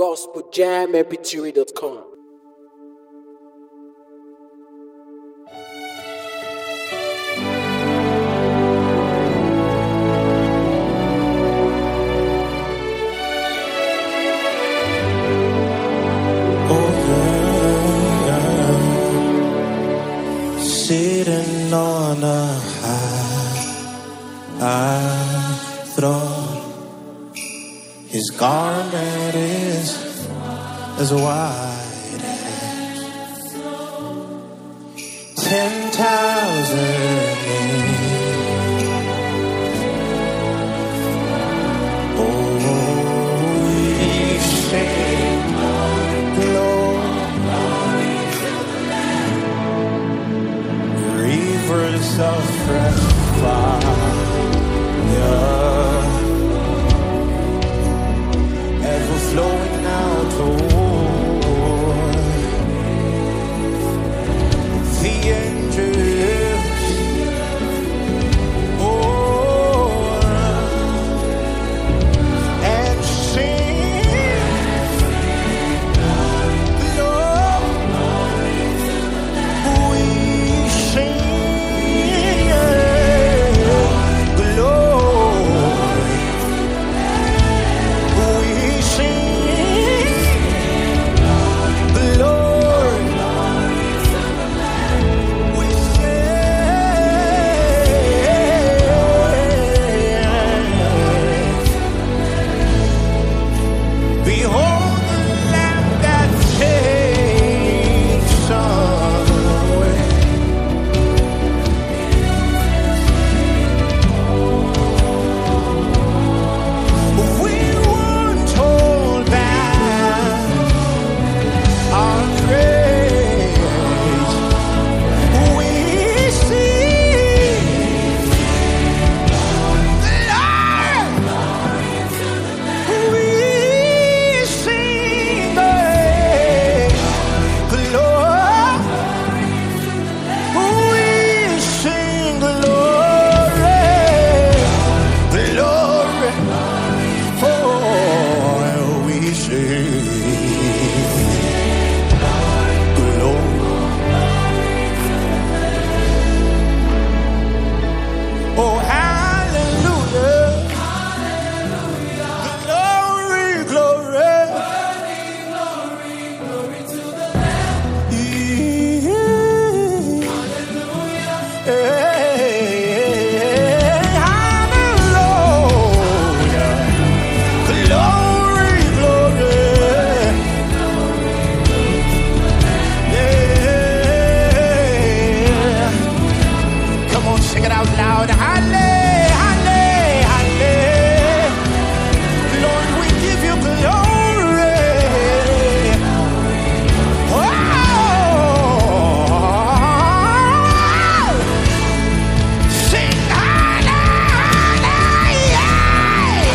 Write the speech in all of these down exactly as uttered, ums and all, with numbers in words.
gospel jam m p three dot com. Sitting on a high, high throne. His garment is as white as ten thousand. Oh, we sing glory to the Lamb. Rivers of fresh fire, ever flowing out toward the angels. Oh, and sing glory, we sing glory, we sing glory, we sing. Behold the Lamb that takes away. We won't hold back our praise. We sing glory. We sing glory. We sing glory. Glory. Oh, we sing glory. Oh, hallelujah. Glory, glory. Hey, hallelujah. Glory, glory. Yeah. Come on, sing it out loud. Halle, halle, halle. Lord, we give you glory. Oh, sing halle, halle, yeah.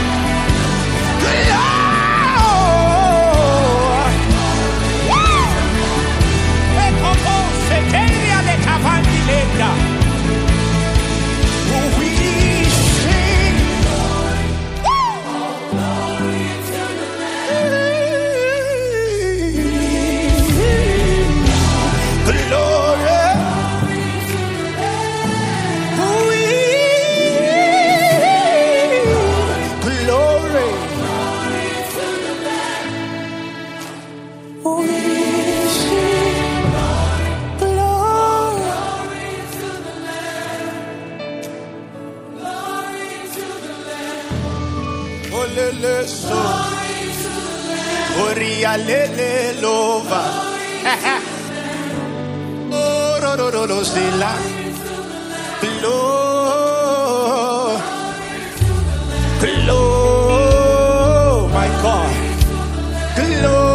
Oria lele lova. Oh, ro ro ro ro sila. Glory, glory, my God, glory.